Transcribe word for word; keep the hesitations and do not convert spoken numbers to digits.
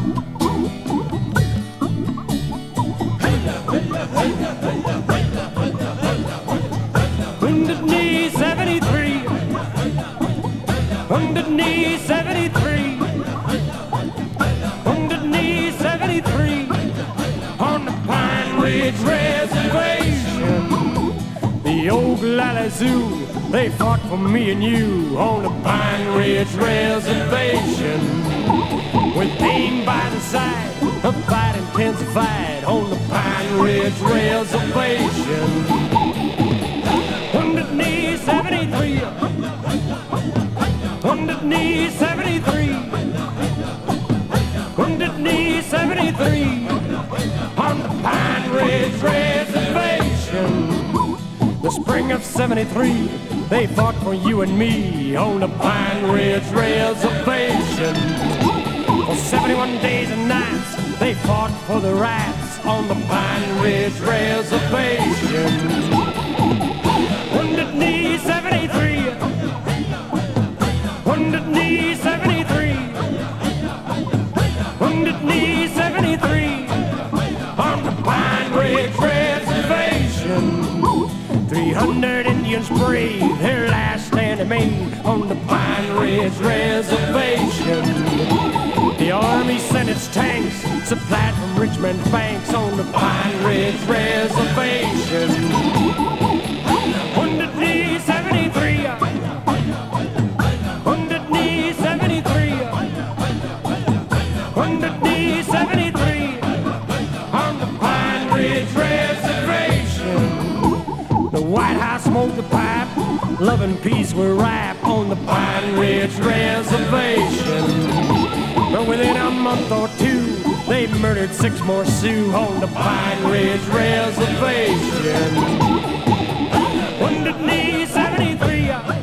Wounded Knee seventy-three, Wounded Knee seventy-three, Wounded Knee seventy-three, on the Pine Ridge Reservation. The old Lalazoo, they fought for me and you on the Pine Ridge Reservation. With aim by the side, the fight intensified on the Pine Ridge Reservation. Wounded Knee seventy-three, Wounded Knee seventy-three, Wounded Knee seventy-three, on the Pine Ridge Reservation. The spring of seventy-three, they fought for you and me on the Pine Ridge Reservation. For seventy-one days and nights, they fought for the rights on the Pine Ridge Reservation. Wounded Knee seventy-three, Wounded Knee seventy-three, Wounded Knee seventy-three, on the Pine Ridge Reservation. Three hundred Indians brave their last stand they made on the Pine Ridge Reservation. The Army sent its tanks, supplied from Richmond banks on the Pine Ridge Reservation. Wounded Knee seventy-three, Wounded Knee seventy-three, Wounded Knee seventy-three, on the Pine Ridge Reservation. The White House smoked the pipe, love and peace were ripe on the Pine Ridge Reservation. But within a month or two, they murdered six more Sioux on the Pine Ridge Reservation. Wounded Knee seventy-three,